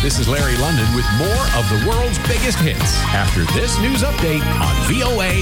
This is Larry London with more of the world's biggest hits after this news update on VOA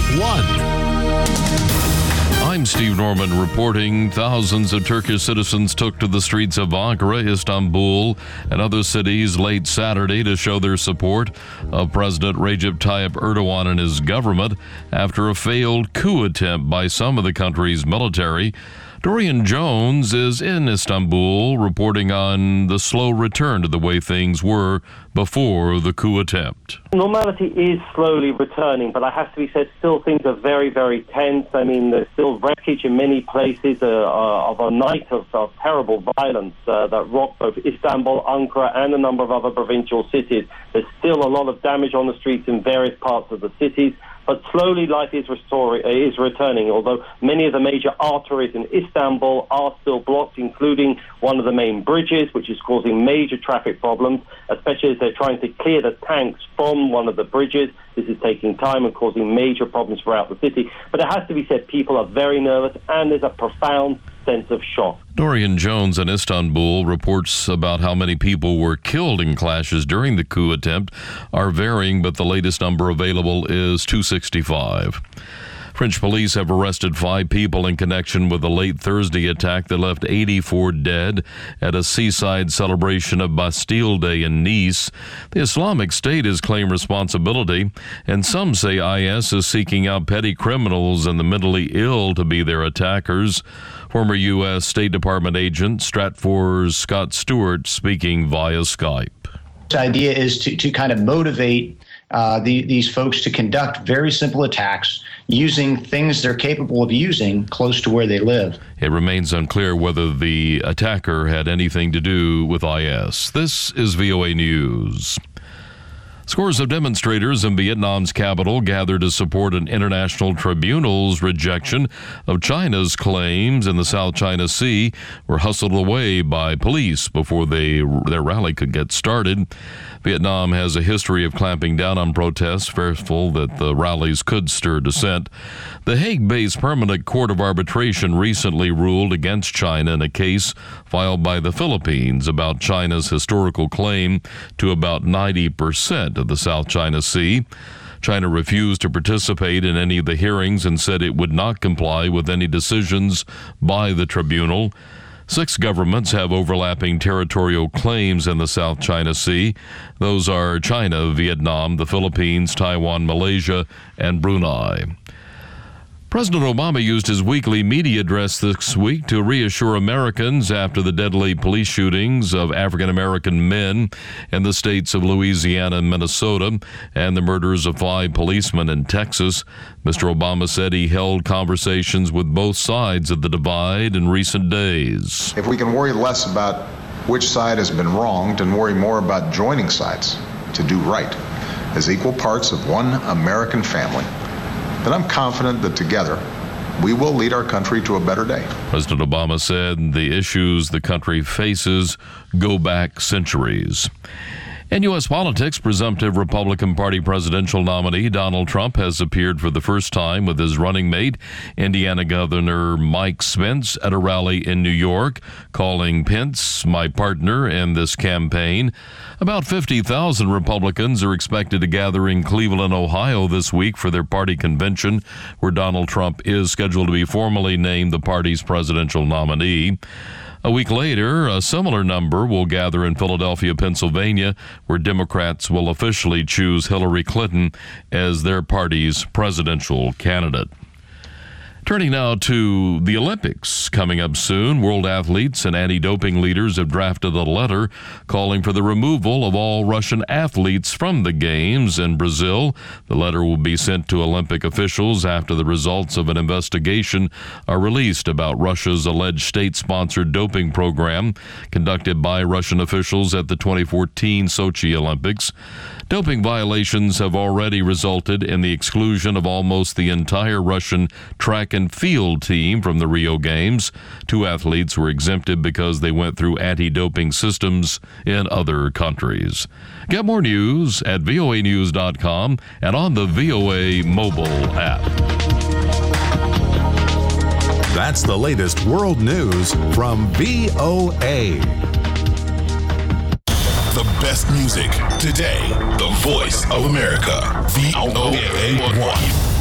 1. I'm Steve Norman reporting thousands of Turkish citizens took to the streets of Ankara, Istanbul, and other cities late Saturday to show their support of President Recep Tayyip Erdogan and his government after a failed coup attempt by some of the country's military. Dorian Jones is in Istanbul reporting on the slow return to the way things were before the coup attempt. Normality is slowly returning, but I have to be said, still things are very, very tense. I mean, there's still wreckage in many places of a night of terrible violence that rocked both Istanbul, Ankara, and a number of other provincial cities. There's still a lot of damage on the streets in various parts of the cities. But slowly life is returning, although many of the major arteries in Istanbul are still blocked, including one of the main bridges, which is causing major traffic problems, especially as they're trying to clear the tanks from one of the bridges. This is taking time and causing major problems throughout the city. But it has to be said, people are very nervous, and there's a profound sense of shock. Dorian Jones in Istanbul reports about how many people were killed in clashes during the coup attempt are varying, but the latest number available is 265. French police have arrested 5 people in connection with the late Thursday attack that left 84 dead at a seaside celebration of Bastille Day in Nice. The Islamic State has claimed responsibility, and some say IS is seeking out petty criminals and the mentally ill to be their attackers. Former U.S. State Department agent Stratfor's Scott Stewart speaking via Skype. The idea is to kind of motivate these folks to conduct very simple attacks using things they're capable of using close to where they live. It remains unclear whether the attacker had anything to do with IS. This is VOA News. Scores of demonstrators in Vietnam's capital gathered to support an international tribunal's rejection of China's claims in the South China Sea were hustled away by police before their rally could get started. Vietnam has a history of clamping down on protests, fearful that the rallies could stir dissent. The Hague-based Permanent Court of Arbitration recently ruled against China in a case filed by the Philippines about China's historical claim to about 90% of the South China Sea. China refused to participate in any of the hearings and said it would not comply with any decisions by the tribunal. 6 governments have overlapping territorial claims in the South China Sea. Those are China, Vietnam, the Philippines, Taiwan, Malaysia, and Brunei. President Obama used his weekly media address this week to reassure Americans after the deadly police shootings of African-American men in the states of Louisiana and Minnesota and the murders of 5 policemen in Texas. Mr. Obama said he held conversations with both sides of the divide in recent days. If we can worry less about which side has been wronged and worry more about joining sides to do right as equal parts of one American family, then I'm confident that together we will lead our country to a better day. President Obama said the issues the country faces go back centuries. In U.S. politics, presumptive Republican Party presidential nominee Donald Trump has appeared for the first time with his running mate, Indiana Governor Mike Pence, at a rally in New York, calling Pence my partner in this campaign. About 50,000 Republicans are expected to gather in Cleveland, Ohio this week for their party convention, where Donald Trump is scheduled to be formally named the party's presidential nominee. A week later, a similar number will gather in Philadelphia, Pennsylvania, where Democrats will officially choose Hillary Clinton as their party's presidential candidate. Turning now to the Olympics coming up soon, world athletes and anti-doping leaders have drafted a letter calling for the removal of all Russian athletes from the Games in Brazil. The letter will be sent to Olympic officials after the results of an investigation are released about Russia's alleged state-sponsored doping program conducted by Russian officials at the 2014 Sochi Olympics. Doping violations have already resulted in the exclusion of almost the entire Russian track and field team from the Rio Games. 2 athletes were exempted because they went through anti-doping systems in other countries. Get more news at voanews.com and on the VOA mobile app. That's the latest world news from VOA. The best best music. Today, the voice of America. VOA1.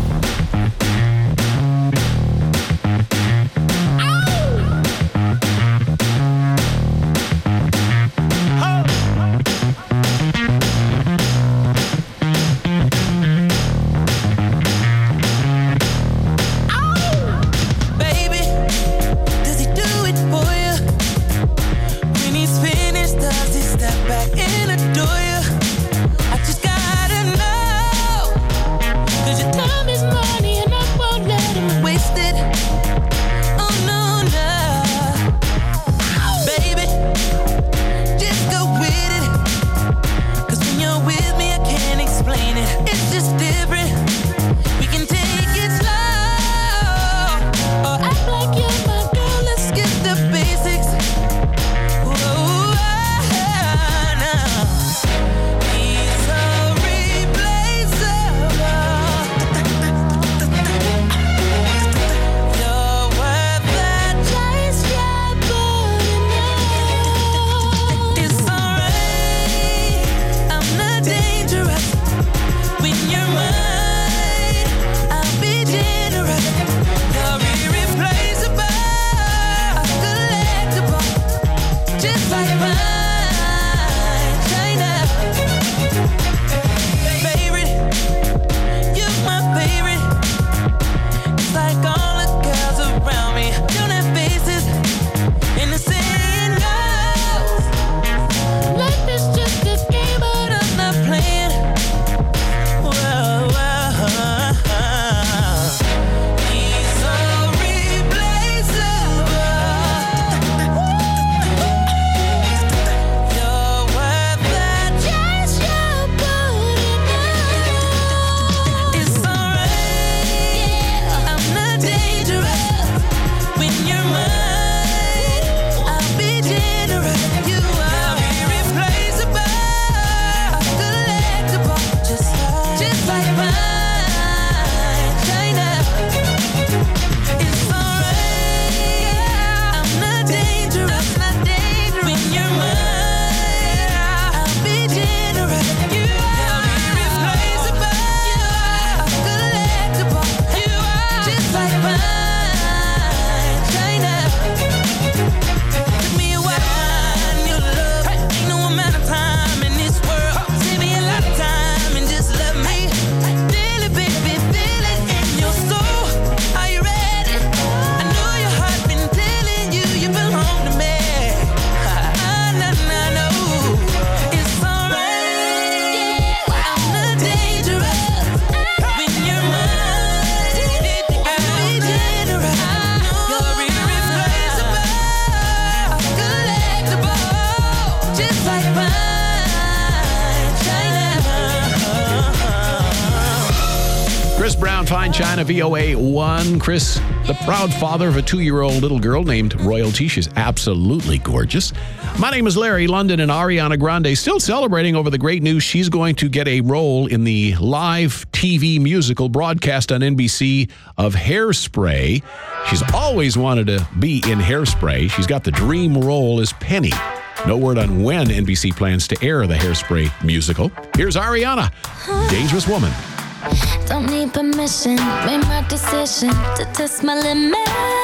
Chris Brown, Fine China, VOA1. Chris, the proud father of a 2-year-old little girl named Royalty. She's absolutely gorgeous. My name is Larry London, and Ariana Grande still celebrating over the great news she's going to get a role in the live TV musical broadcast on NBC of Hairspray. She's always wanted to be in Hairspray. She's got the dream role as Penny. No word on when NBC plans to air the Hairspray musical. Here's Ariana, Dangerous Woman. Don't need permission, made my decision to test my limits.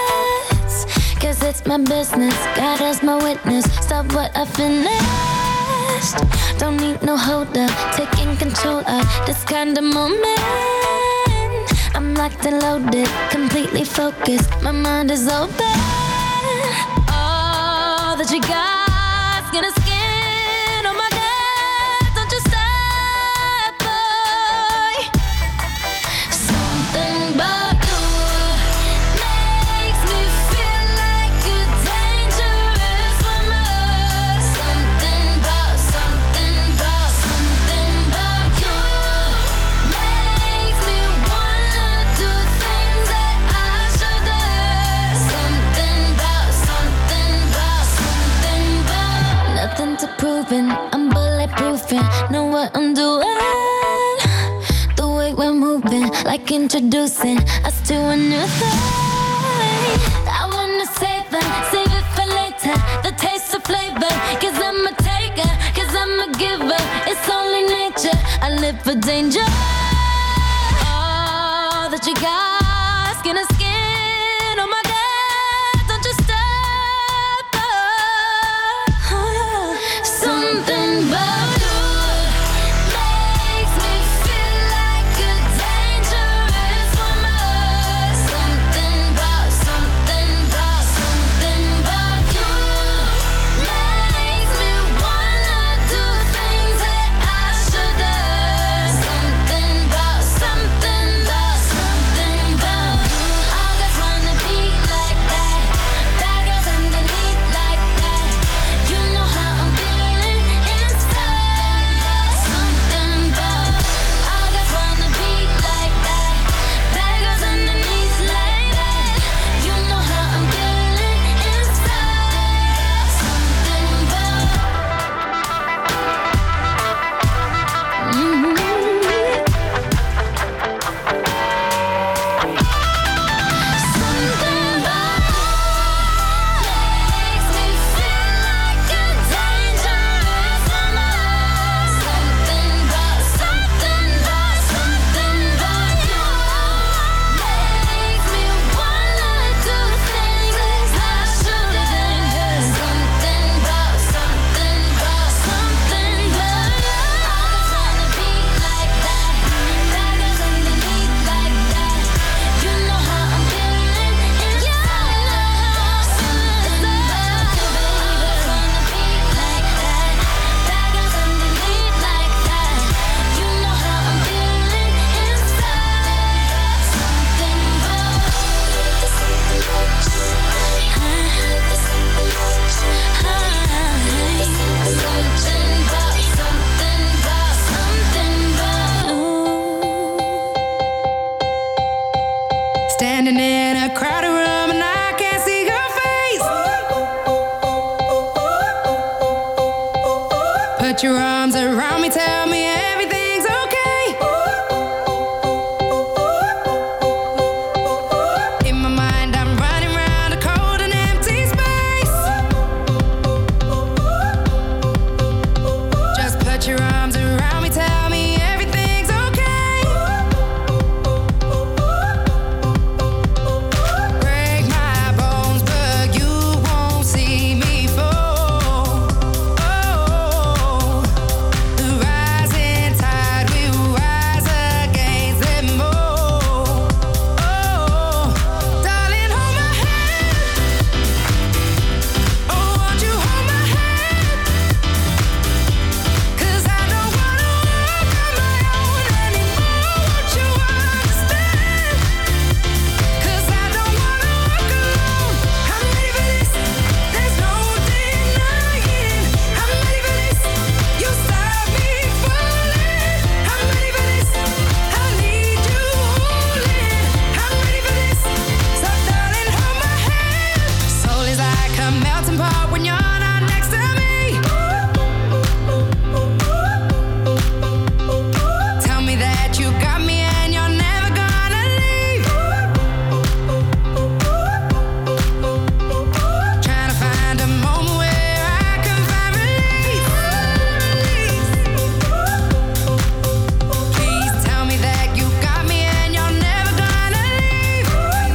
Cause it's my business, God as my witness. Stop what I finished. Don't need no hold up, taking control of this kind of moment. I'm locked and loaded, completely focused, my mind is open. All that you got's gonna skin on my gut. Don't you stop, boy. Something about you makes me feel like a dangerous woman. Something about you makes me wanna do things that I shouldn't. Something about nothing to proving. I'm bulletproofing, know what I'm doing. The way we're moving, like introducing us to a new thing. I wanna save it for later. The taste of flavor, cause I'm a taker, cause I'm a I live for danger. All that you got, skin to skin. Oh my God, don't you stop. Something about you makes me feel like a dangerous woman. Something about you makes me wanna do things that I shouldn't. Something about you. All girls wanna be like that. Bad girls underneath like that. You know how I'm feeling inside. Something about all girls wanna be like that. Bad girls underneath like that. You know how I'm feeling inside. Something about. Something about makes me feel like a dangerous woman. Something about you makes me wanna do things that I shouldn't. Something about you. All girls wanna be like that. Bad girls underneath like that. You know how I'm feeling inside. Something about you, baby. Wanna be like that. Bad girls underneath like that. You know how I'm feeling inside. Something about. Standing in a crowded room and I can't see your face. Put your arms around me, tell me everything's okay. In my mind, I'm running around a cold and empty space. Just put your arms around me, tell me everything's okay. Break my bones, but you won't see me fall. Oh, the rising tide will rise against them all. Oh, darling, hold my hand. Oh, won't you hold my hand? 'Cause I don't wanna walk on my own anymore. Won't you understand? 'Cause I don't wanna walk alone. I'm ready for this. There's no denying. I'm ready for this. You stop me falling. I'm ready for this. I need you holding. I'm ready for this. So darling, hold my hand. Soul is like a melting pot when you're not next to me. Tell me that you got me and you're never gonna leave. Trying to find a moment where I can find relief. Please tell me that you got me and you're never gonna leave.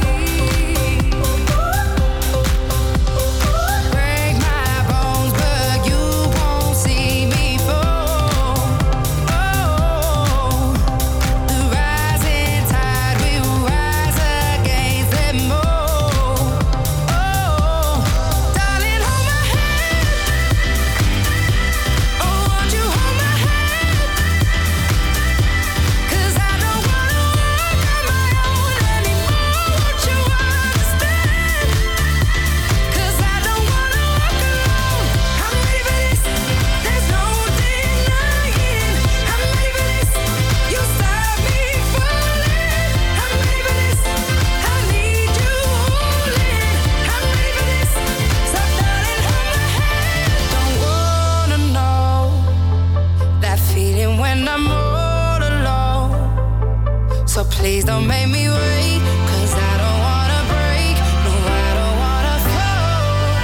Break my bones, but you won't see me fall. Oh, the rising tide will rise against them all. Oh, darling, hold my hand. Oh, won't you hold my hand? 'Cause I don't wanna walk on my own anymore. Won't you understand? 'Cause I don't wanna walk alone. I'm ready for this. There's no denying. I'm ready for this. You stop me falling. I'm ready for this. I need you holding. I'm ready for this. So darling, hold my hand. Don't wanna know that feeling when I'm all alone. So please don't make me wait. 'Cause I don't wanna break. No, I don't wanna fall.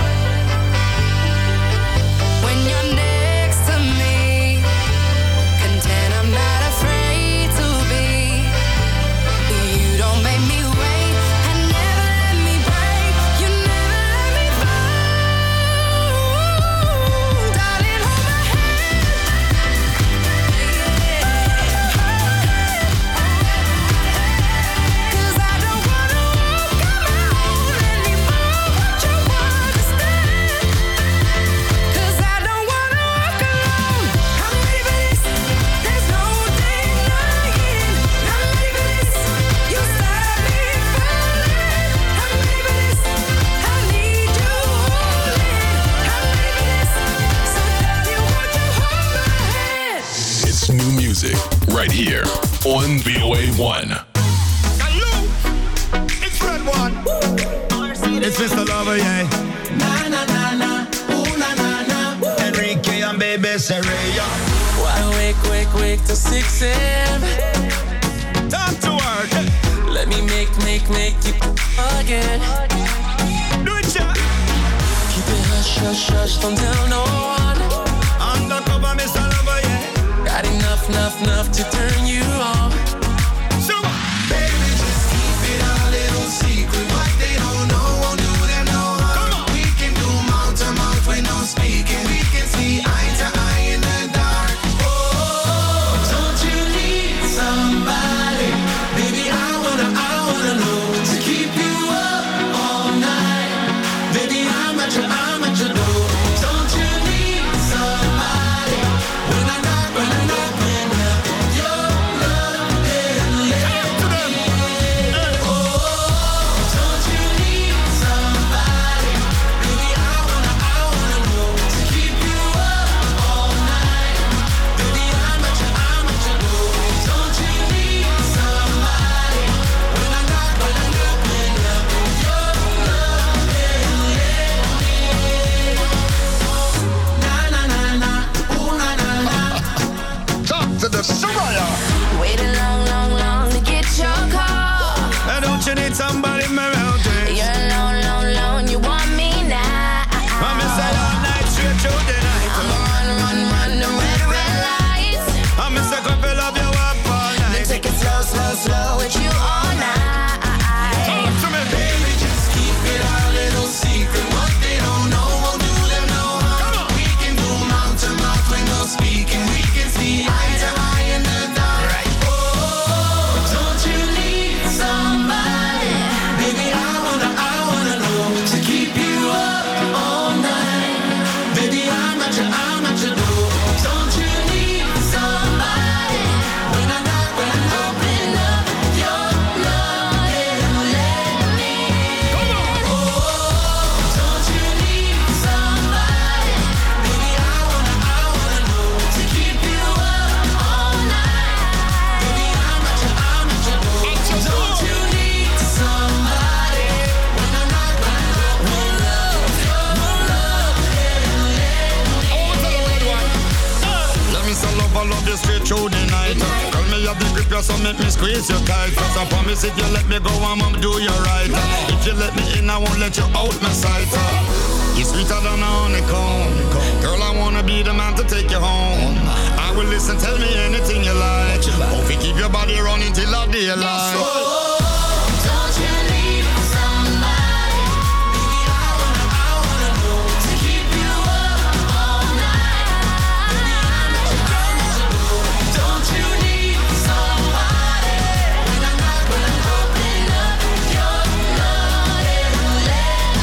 When you're next to me, content I'm not music right here on VOA1. Hello, it's Red One. It's Mr. Lover, yeah. Na na na na, ooh na na na. Enrique and Baby Saraya. Why wake till 6 a.m. Talk to her. Let me make you again. Do it, yeah. Keep it hush, don't tell no one. Undercover, Mr. Lover, yeah. Got enough to turn you on. So, Baby, just keep it a little secret. What they don't know won't do them no harm. We can do mouth to mouth when no speaking. We can see eye to eye in the dark. Oh, don't you need somebody? Baby, I wanna know to keep you up all night. Baby, I'm at your door. Don't you need somebody? When I knock, your love and let me. Oh, don't you need somebody? Baby, I wanna know to keep you up all night. Baby, I'm at your door. Don't you need somebody? When I knock, your love and let me. Na na na na, ooh na na na. talk to the Saraya. Waiting long to get your call. And don't you need somebody around you? You're alone, you want me now. I'm inside all night, straight through the night. Run the red lights. I'm in second fill of your up all Then night. take it slow with you all night. Talk to me, Baby, just keep it a little secret. What they don't know won't do them no harm. We can do mouth to mouth when no speaking. We can see eye to eye in the dark. Oh, don't you need somebody? Baby, I wanna know to keep you up all night. Baby, I'm at your door. Don't you need somebody? When I knock, open up your love and let me. Oh, don't you need somebody? Baby, I wanna know to keep you up all night. Baby, I'm at your door. Don't you need somebody? When I knock, open up your love and let me. Let me say love you straight through the night. Call me up the grip, you so make me squeeze you tight. Cause I promise if you let me go, I'm gonna do you right. If you let me in, I won't let you out my sight. You're sweeter than a honeycomb. Girl, I wanna be the man to take you home. I will listen, tell me anything you like. Hope you keep your body running till the daylight. Don't you need somebody? Baby, I wanna know to keep you up all night. Baby, I'm at your door. Don't you need somebody? When I knock, open up your love and let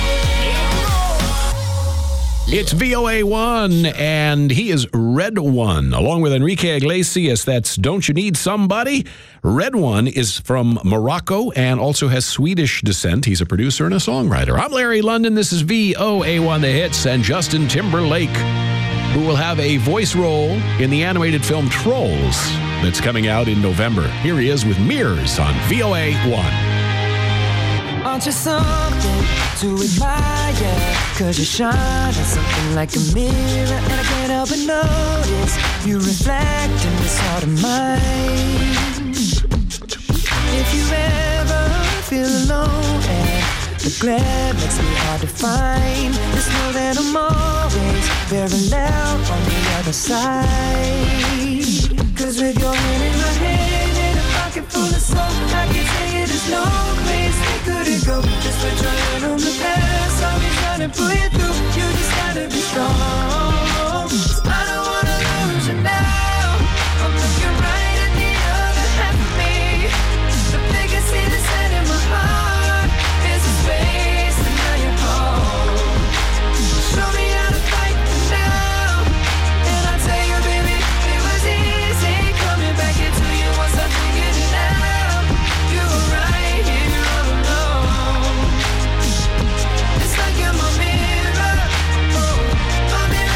me. It's VOA1, and he is Red One, along with Enrique Iglesias. That's Don't You Need Somebody? Red One is from Morocco and also has Swedish descent. He's a producer and a songwriter. I'm Larry London. This is VOA1 The Hits, and Justin Timberlake, who will have a voice role in the animated film Trolls that's coming out in November. Here he is with Mirrors on VOA1. Aren't you something to admire? Cause you shine on something like a mirror, and I can't help but notice you reflect in this heart of mine. If you ever feel alone and the glare makes me hard to find, just know that I'm always parallel on the other side. Cause with your hand in my hand and a pocket full of soul, I can tell you there's no place we couldn't go. Just put your hand on the past, I'll be trying to pull you through. You just gotta be strong. I don't wanna lose you now. I'm looking right at the other half of me. The bigger see the set in my heart is a space, and now you're home. Show me how to fight now, and I'll tell you, baby, it was easy coming back into you once I figured it out. You were right here all alone. It's like you're my mirror, oh, my mirror.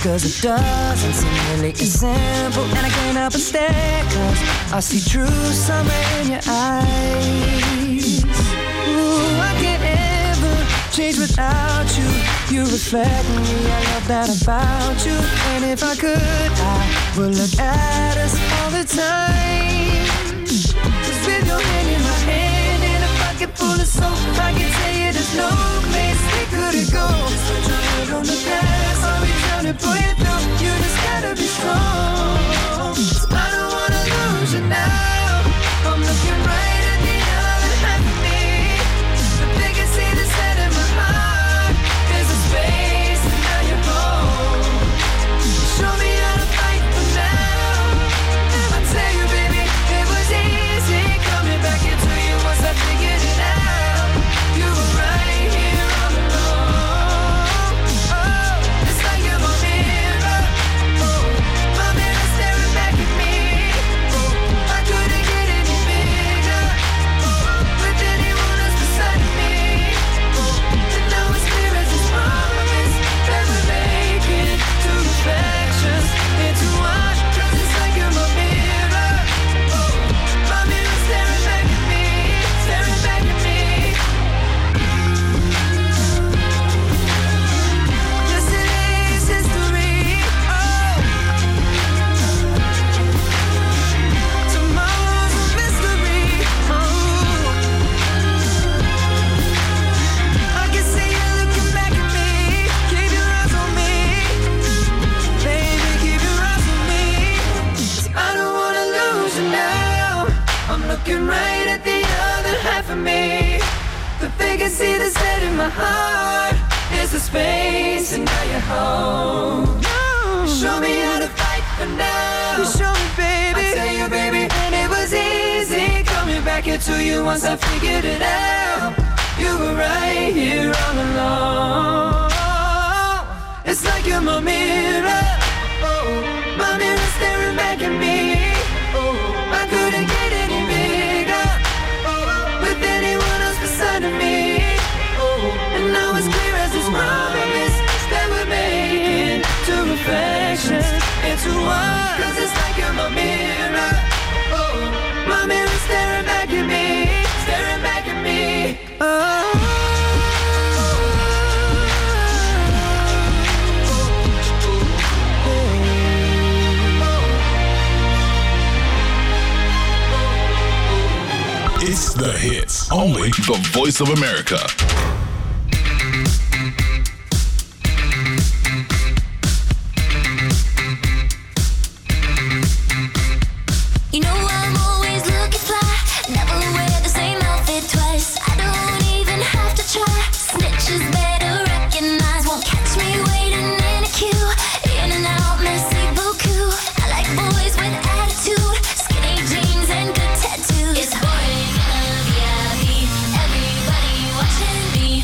'cause it doesn't seem really as simple. And I can't help but stare, 'cause I see true summer in your eyes. Ooh, I can't ever change without you. You reflect me, I love that about you. And if I could, I would look at us all the time. 'Cause with your hand in my hand and a pocket full of soap, I can tell you there's no place we couldn't go. So put your head on the past, I'll be trying to pull you through. You just gotta be strong. 'Cause I don't wanna lose you now. I'm looking right at the other half of me. But they can see the set in my heart. There's a space and now you're home. Show me how to fight for now. I tell you, baby, it was easy coming back into you once I figured it out. You were right here all along. Oh, it's like you're my mirror. Oh, my mirror staring back at me. Oh, I couldn't get any bigger. Oh, with anyone else beside me. Oh, and now it's clear as this promise that we're making two reflections into one. 'Cause it's like you're my mirror. Oh, my mirror staring back at me, staring back at me. Yesterday's history. Oh, tomorrow's a mystery. Oh, I can see you looking back at me. Keep your eyes on me, baby. Keep your eyes on me. 'Cause I don't wanna lose you now. I'm looking right at the other half of me. But they can see the set in my heart. There's a space and now you're home. Show me how to fight for now. Show me, baby. I tell you, baby, and it was easy coming back into you once I figured it out. You were right here all along. It's like you're my mirror. Oh, my mirror staring back at me. Oh, I couldn't get any bigger. Oh, with anyone else beside of me. Oh, and now it's clear as this promise that we're making two reflections into one. 'Cause it's like you're my mirror. Oh, my mirror staring back at me, staring back at me. Oh. It's the hits. Only the Voice of America. You know I'm always looking fly. Never wear the same outfit twice. I don't even have to try. Snitches better recognize. Won't catch me waiting in a queue. In and out, messy beaucoup. I like boys with attitude. Skinny jeans and good tattoos. It's boy gonna be happy. Everybody watching me.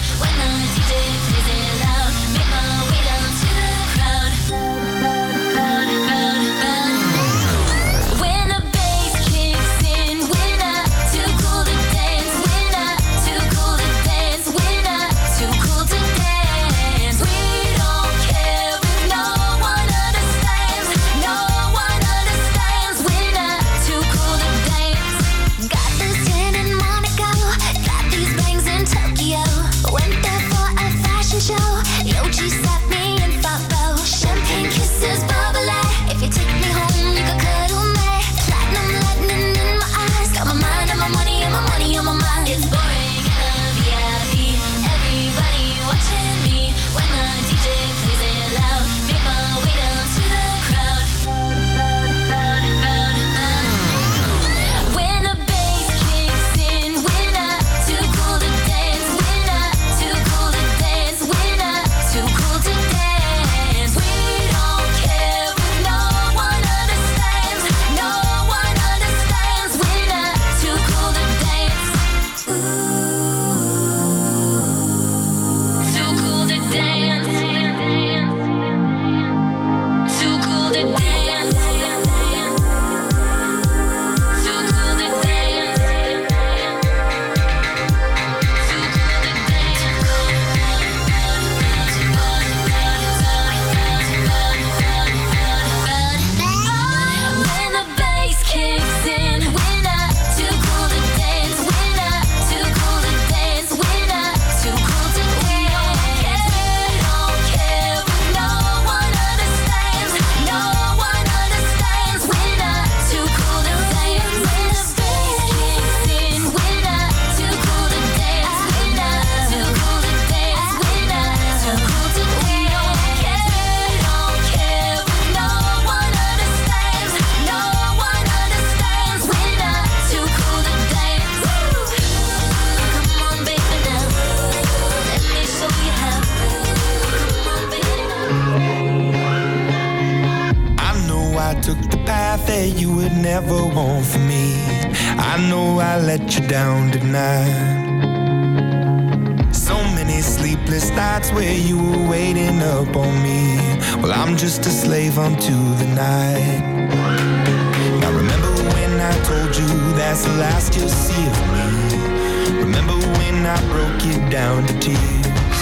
I let you down tonight. So many sleepless nights where you were waiting up on me. Well, I'm just a slave unto the night. Now remember when I told you that's the last you'll see of me. Remember when I broke you down to tears.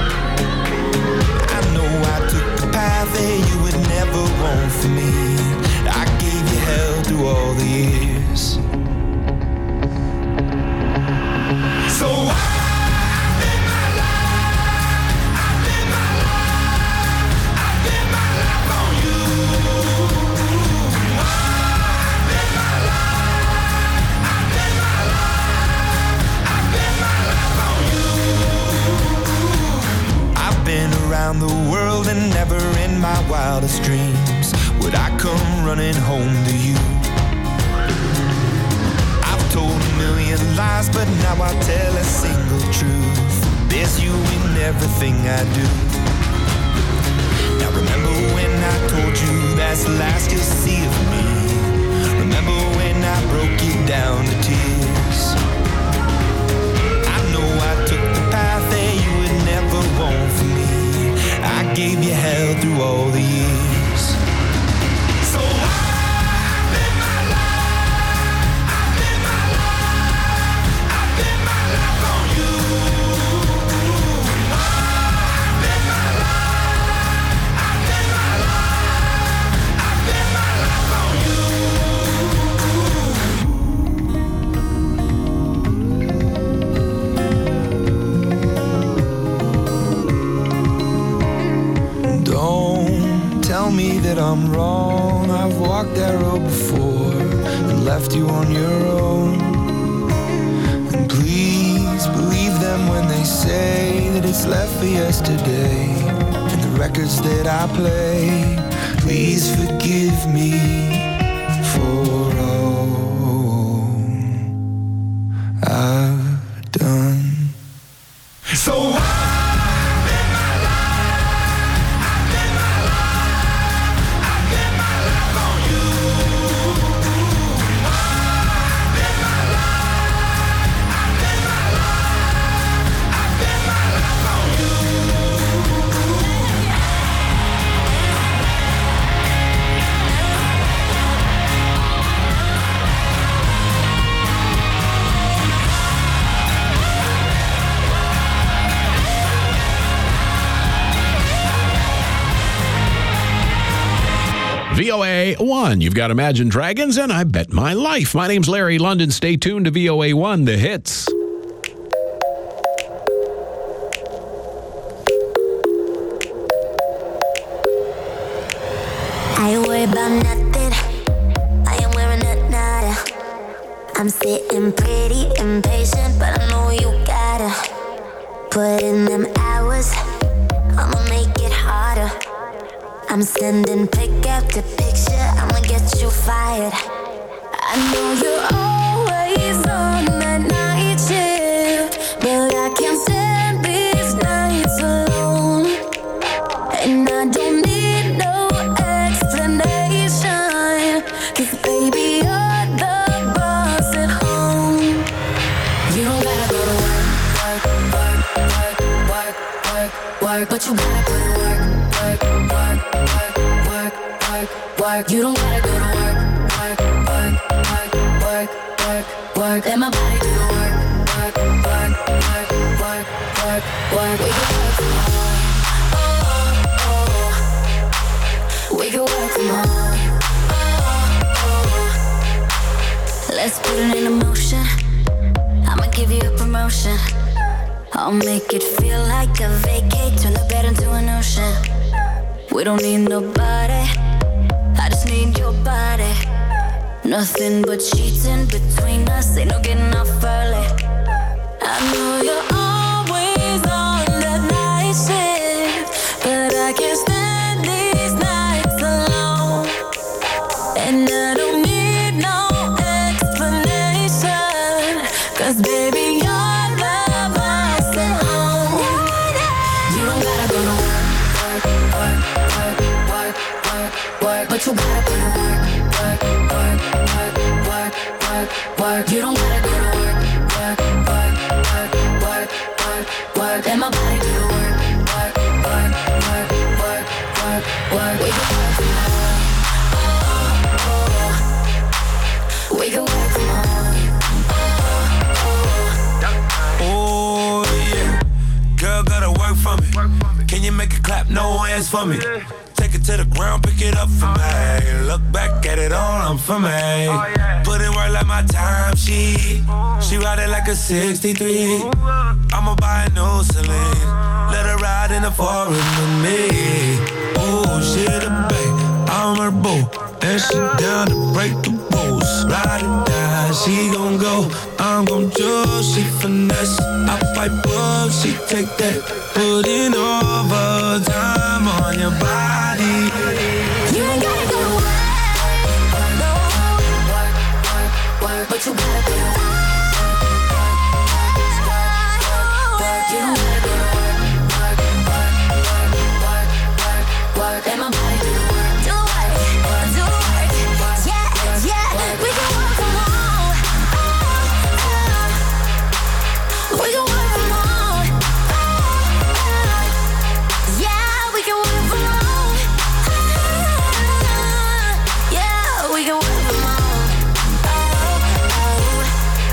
I know I took the path that you would never want for me. I gave you hell through all the years. So around the world and never in my wildest dreams would I come running home to you. I've told a million lies, but now I tell a single truth. There's you in everything I do. Now remember when I told you that's the last you'll see of me. Remember when I broke you down to tears. I know I took the path that you would never want for me. I gave you hell through all the years. So I live my life. I live my life. I live my life on you. I live my life. I live my life. I live my life on you. Don't tell me that I'm wrong. I've walked that road before and left you on your own. And please believe them when they say that it's left for yesterday. And the records that I play, please forgive me for all I've done. So VOA 1. You've got Imagine Dragons, and I Bet My Life. My name's Larry London. Stay tuned to VOA 1, the hits. I ain't worried about nothing. I ain't wearing a nada. I'm sitting pretty impatient, but I know you gotta put in them hours. I'ma make it harder. I'm sending pick after picture, I'ma get you fired. I know you're always on that night shift, but I can't stand these nights alone. And I don't need no explanation, 'cause baby, you're the boss at home. You don't gotta go to work, work, work, work, work, work, work, but you gotta put in work, work, work, work, work, work, work. You don't gotta go to work, work, work, work, work, work, work. Let my body do the work, work, work, work, work, work, work. We can work from home, oh, oh, oh. We can work from home, oh, oh. Let's put it in motion. I'ma give you a promotion. I'll make it feel like a vacate, turn the bed into an ocean. We don't need nobody, I just need your body. Nothing but cheating between us, ain't no getting off early. I know you're always on that night shift, but I can't stand these nights alone. And I don't need no explanation, 'cause baby, you're the boss at home. You don't gotta go to work, work, work, work, work, work, work, but you gotta put in work, work, work, work, work, work, work. You don't gotta go to work. dance for me. Take it to the ground, pick it up for me. Look back at it all, I'm for me. Put in work like my time sheet. She ride it like a 63. I'ma buy a new Celine. Let her ride in the foreign with me. Oh, she the babe, I'm her boo. And she down to break the rules. Ride it down, she gon' go. I'm gon' do, she finesse. I fight up, she take that. Put in overtime on your body. You ain't gotta go to work, no. Work, but you gotta go to work. You don't gotta go to work, and my body do the work. Do the work, yeah. We can work from home. We can work from home. Yeah, we can work from home. Yeah, we can work from home.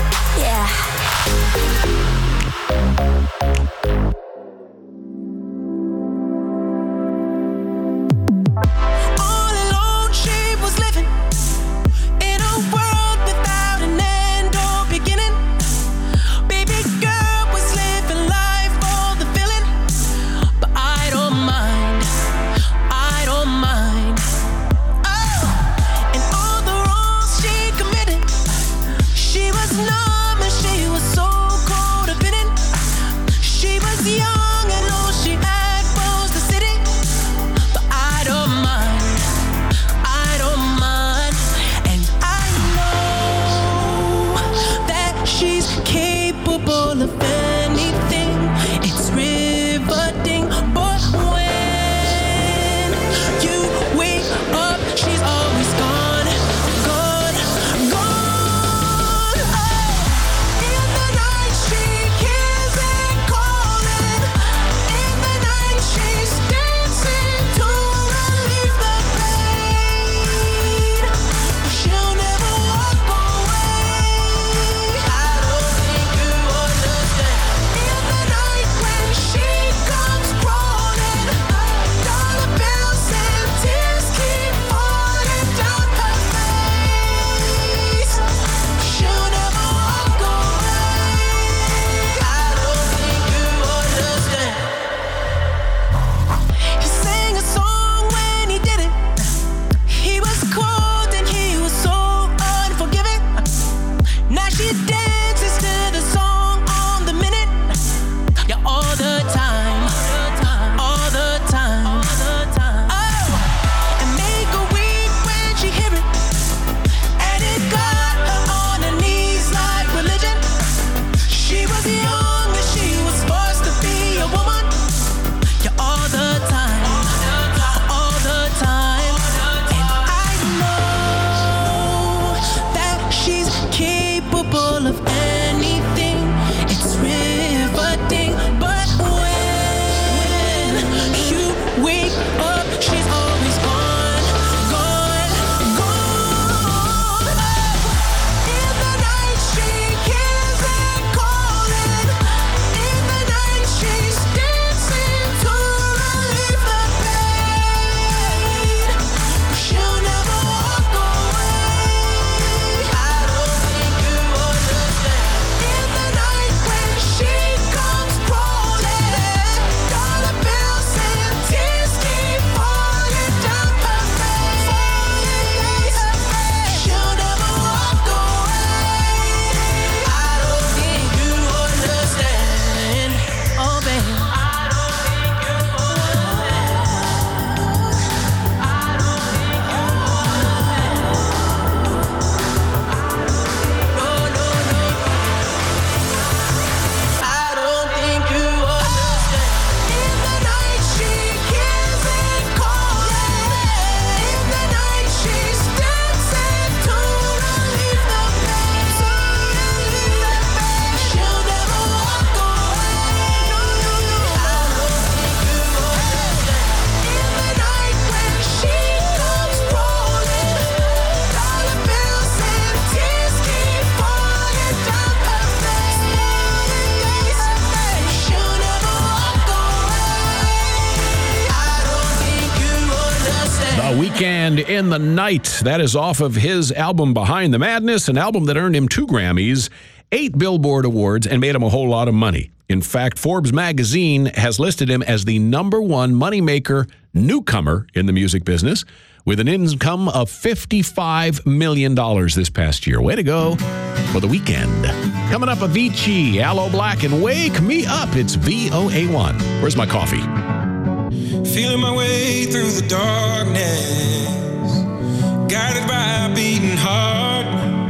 Weeknd in the Night. That is off of his album Behind the Madness, an album that earned him 2 Grammys, 8 Billboard Awards, and made him a whole lot of money. In fact, Forbes magazine has listed him as the #1 moneymaker newcomer in the music business with an income of $55 million this past year. Way to go for The Weeknd. Coming up, Avicii, Aloe Black, and Wake Me Up. It's VOA1. Where's my coffee? Feeling my way through the darkness, guided by a beating heart.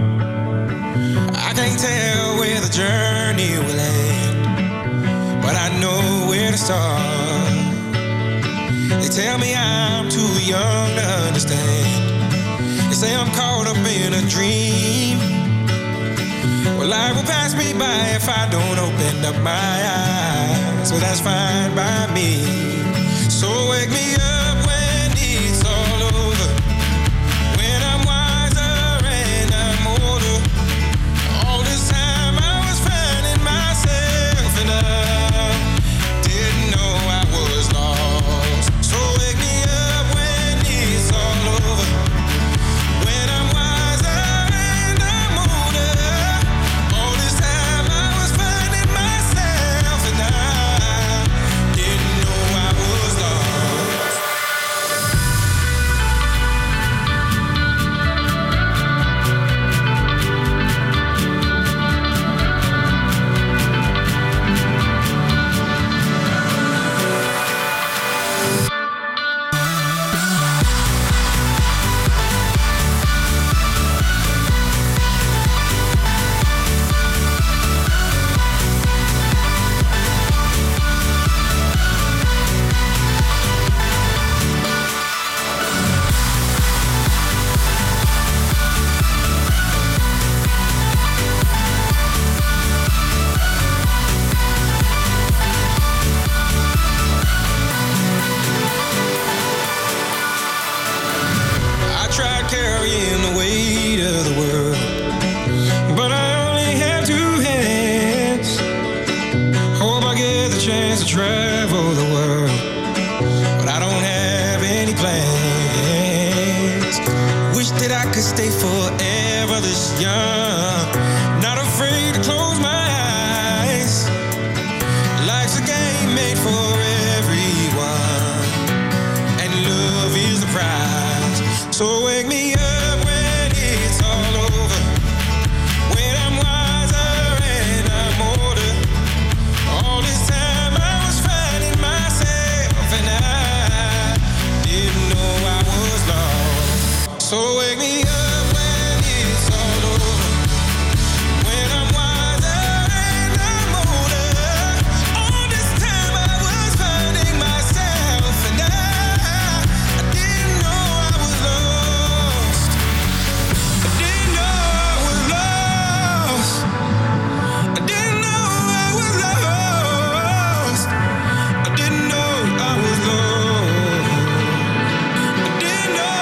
I can't tell where the journey will end, but I know where to start. They tell me I'm too young to understand. They say I'm caught up in a dream. Well, life will pass me by if I don't open up my eyes. So that's fine by me. So wake me up when it's all over, when I'm wiser and I'm older. All this time I was finding myself and I didn't know I was lost. So wake me up when it's all over, when I'm wiser and I'm older. All this time I was finding myself and I didn't know I was lost. I tried carrying the weight of the world, but I only have 2 hands. Hope I get the chance to travel the world, but I don't have any plans. Wish that I could stay forever this young, not afraid to close my eyes. Life's a game made for everyone, and love is the prize. So wake me up when it's all over, when I'm wiser and I'm older. All this time I was finding myself and I didn't know I was lost. So wake me up when it's all over, when I'm wiser and I'm older. All this time I was finding myself and I didn't know I was lost. I didn't know I was lost. I didn't know I was lost. I didn't know I was lost. I didn't know.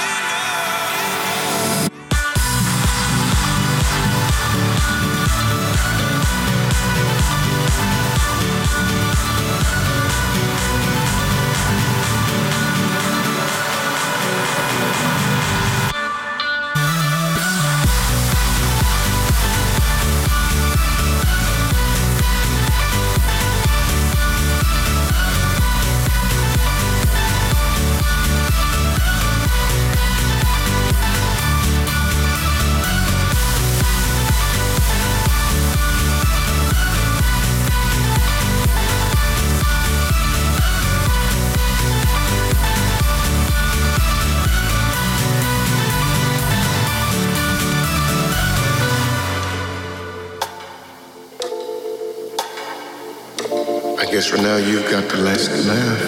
I guess for now you've got the last laugh.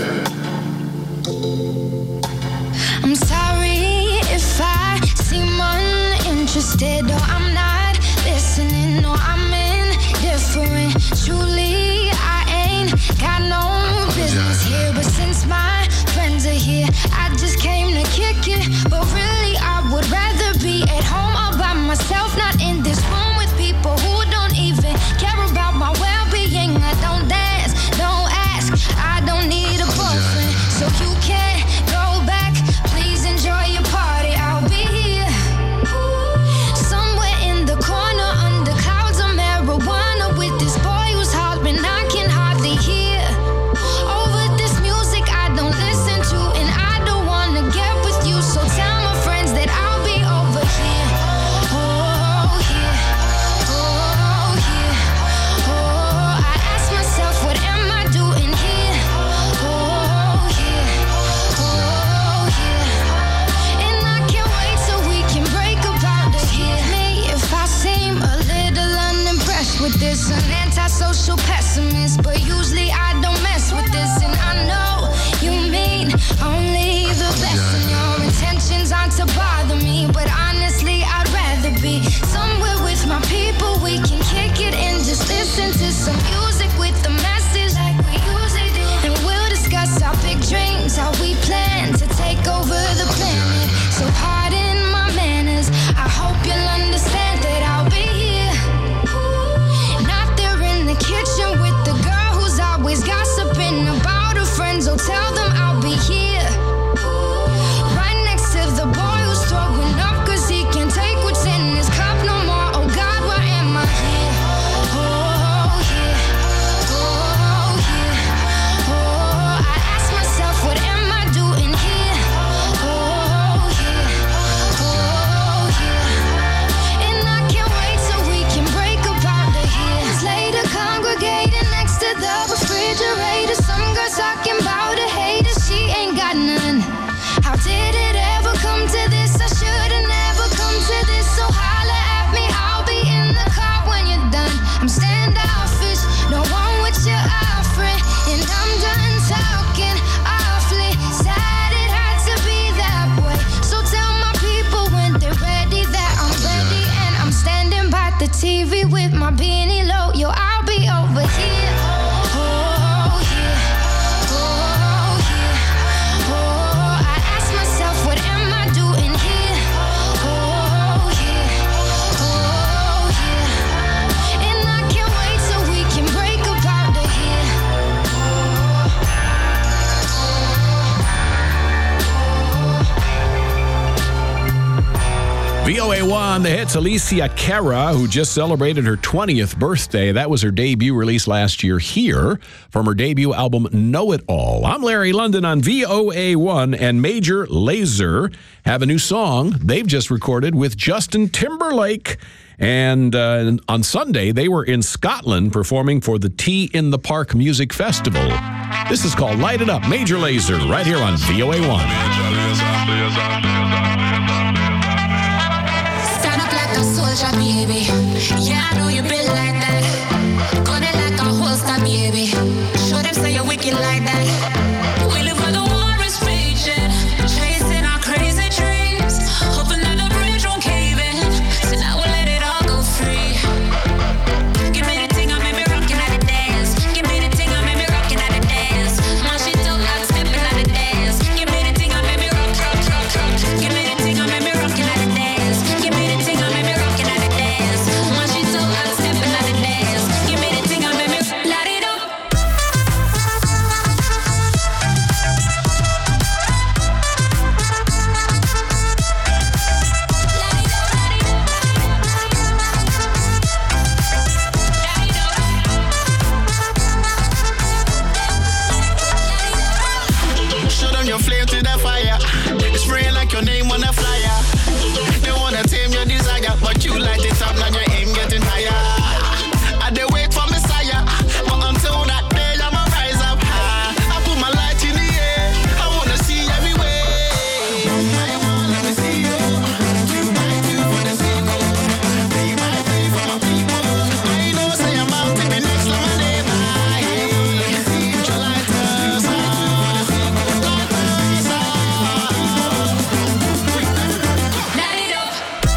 I'm sorry if I seem uninterested or I'm not listening or I'm indifferent. Truly, I ain't got no business here, but since my friends are here, I just came to kick it. But really, I would rather be at home all by myself, not in this room with people who don't even care about my well-being. I don't dance, don't ask, I don't need a boyfriend, so you can't go back. Please enjoy dangerous, an antisocial pessimist, but usually I don't mess with this, and I know you mean only the best, and your intentions aren't to bother me, but honestly I'd rather be somewhere with my people. We can kick it and just listen to some music with the message like we usually do, and we'll discuss our big dreams, how we plan to take over the planet. So pardon my manners, I hope you'll understand that I'll be here, not there in the kitchen with the girl who's always gossiping about her friends. Oh, tell them I'll be here, right next to the boy who's throwing up cause he can't take what's in his cup no more. Oh God, why am I here? Oh yeah, oh yeah, oh, I ask myself, what am I doing here? Oh yeah, oh yeah, and I can't wait till we can break up out of here. Later congregating next to the refrigerator, some girls talking about a hater, she ain't got none. How did it ever come to this? I should've never come to this, so holla at me, I'll be in the car when you're done. I'm standoffish, don't want what you're offering, and I'm done talking awfully sad it had to be that way. So tell my people when they're ready that I'm ready, and I'm standing by the TV with my beanie low. Yo, I'll be over here. Oh yeah, oh yeah, oh, I ask myself, what am I doing here? Oh yeah, oh yeah, and I can't wait till we can break up out of here. VOA1, the hits. Alicia Cara, who just celebrated her 20th birthday. That was her debut release last year here from her debut album, Know It All. I'm Larry London on VOA1, and Major Lazer have a new song they've just recorded with Justin Timberlake. And on Sunday, they were in Scotland performing for the Tea in the Park Music Festival. This is called Light It Up. Major Lazer right here on VOA1. Soldier, baby. Yeah, I know you built like that. Gun it like a holster, baby. Show them say you're wicked like that. We live where the war is raging, chasing our crazy dreams, hoping that the bridge won't cave in. So now we'll let it all go free. Give me the thing, I made me rockin' at the dance. Give me the thing, I made me rockin' at the dance. My shit don't like stepping at the dance. Give me the thing, I made me rock. Give me the thing, I made me rockin' at the dance. Give me the thing, I made me rockin' at the dance. My shit don't like stepping at the dance. Give me the thing, I made me light it up. Show them your flame to the fire. Spraying like your name on a flyer. They wanna tame your desire, but you light it up, now your aim getting higher. I they wait for Messiah, but until that day I'ma rise up high. I put my light in the air, I wanna see everywhere. I wanna let me see you. 2 by 2 for the single, 3 by 3 for my people. I know say I'm out to be next to my neighbor. Put your lighters on. Light it up.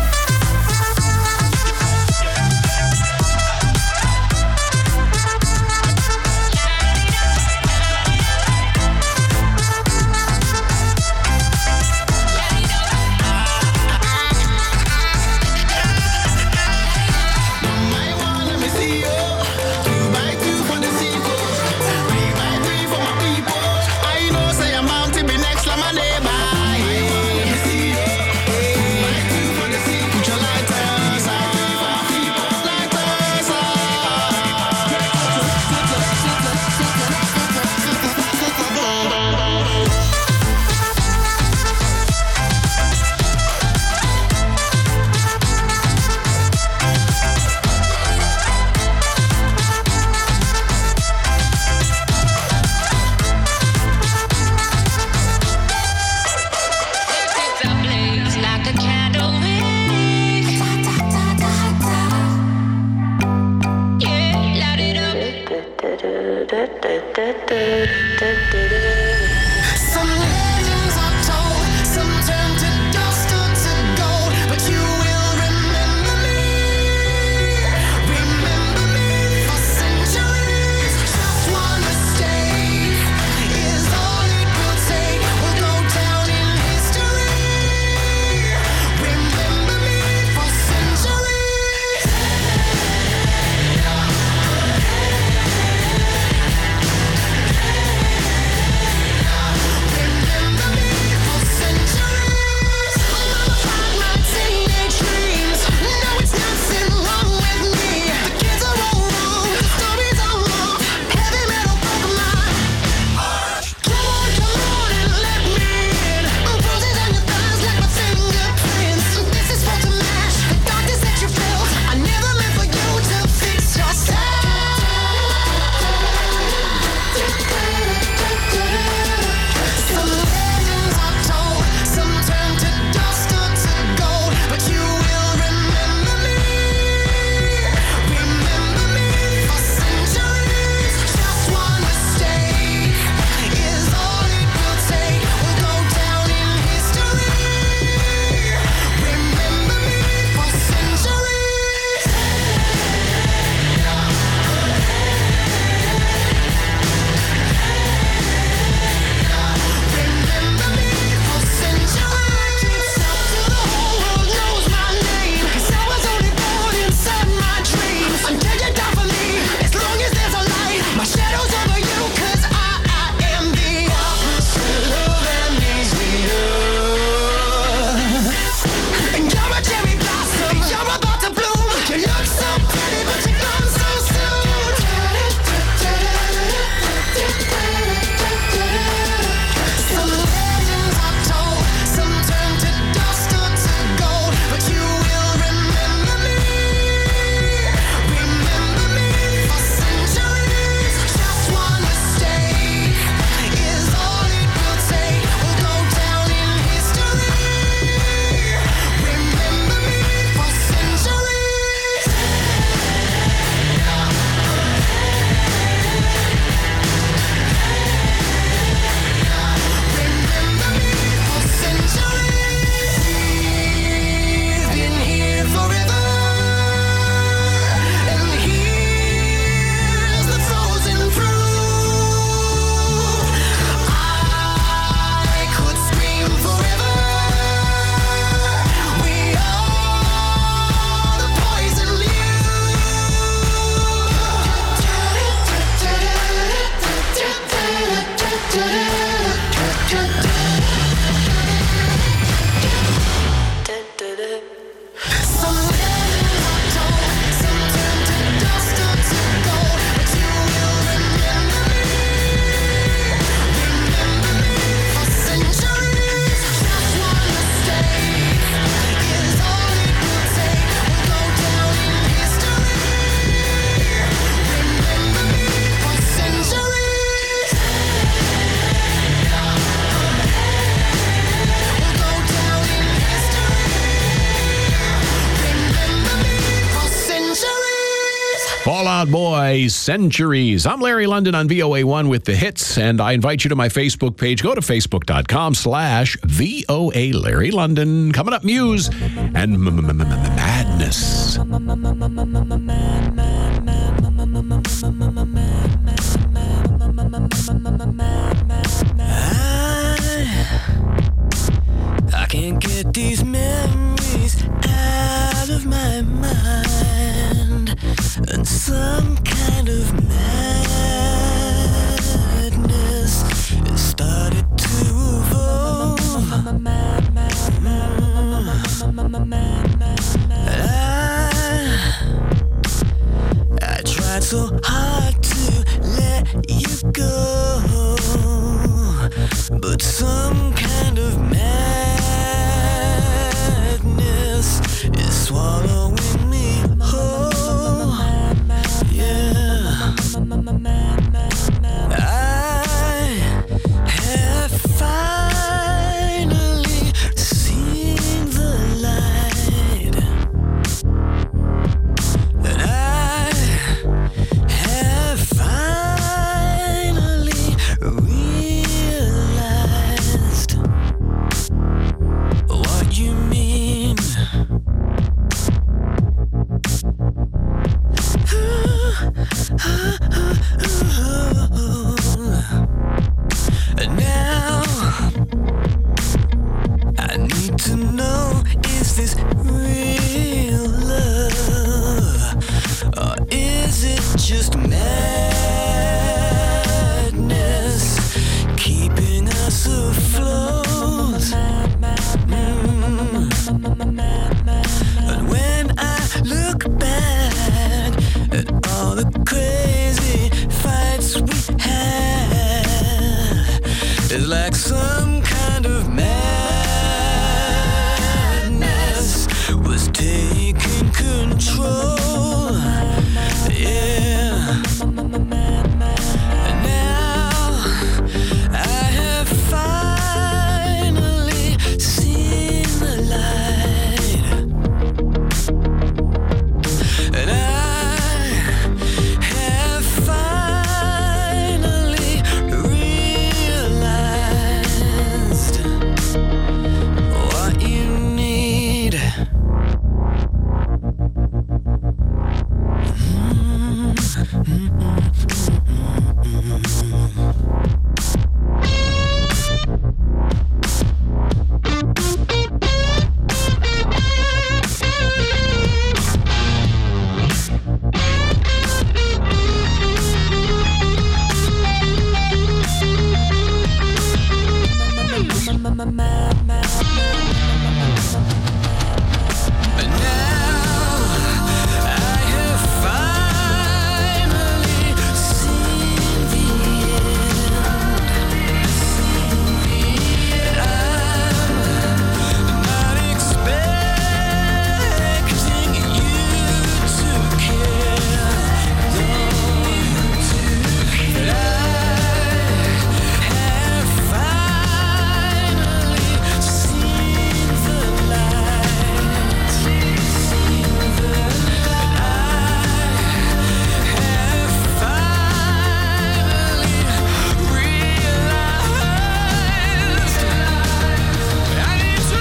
Let me see you. 2 by 2 for the sequel. 3 by 3 for my people. I know say I'm bound to be next like my neighbor. Let me see you. 2 by 2 for the sequel. Put your lighters on. Lighters Some legends are told, some turn to dust or to gold, but you will remember me for centuries. Just one mistake is all it will take. We'll go down in history. Remember me for centuries. Fall Out Boy, Centuries. I'm Larry London on VOA1 with the hits, and I invite you to my Facebook page. Go to facebook.com/VOA Larry London. Coming up, Muse and Madness. I can't get these memories out of my mind, and some kind of madness has started to evolve. I tried so hard to let you go, but some kind of madness is swallowing me whole. Yeah, I have finally seen the light, and I have finally just madness, keeping us afloat. And when I look back at all the crazy fights we had, it's like some kind of madness was taking control. Yeah. And now I have finally seen the light. And I have finally realized what you need. And now I have finally seen the end. And I'm not expecting you to care. But I have finally seen the light. And I have finally realized I need to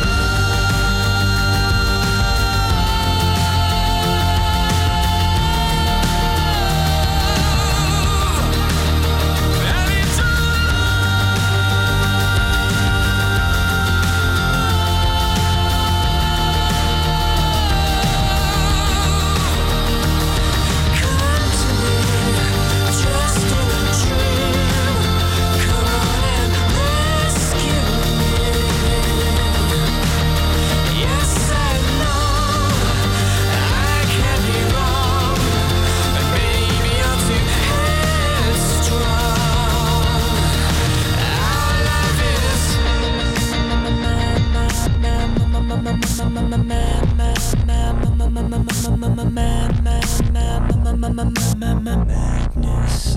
madness.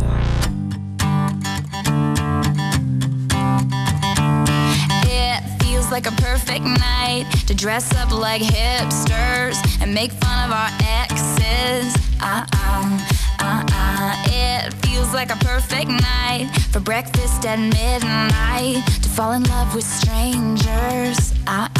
It feels like a perfect night to dress up like hipsters and make fun of our exes. It feels like a perfect night for breakfast at midnight to fall in love with strangers.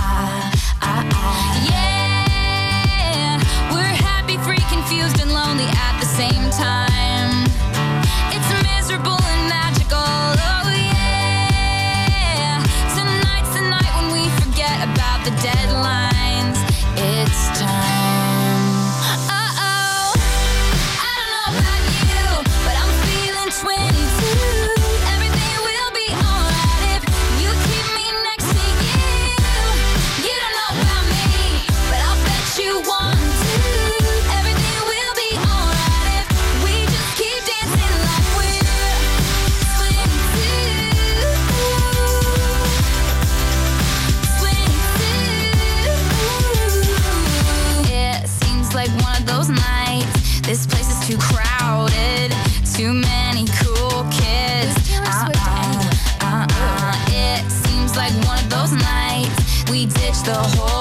Yeah, we're happy, free, confused, and lonely at the same time. It's miserable and magical. Oh yeah, tonight's the night when we forget about the deadlines. It's time. Uh-oh, I don't know about you, but I'm feeling 22. Everything will be alright if you keep me next to you. You don't know about me, but I'll bet you want to. Everything will be alright if we just keep dancing like we're 22. It seems like one of those nights. This place is too crowded, too many cool kids. It seems like one of those nights we ditch the whole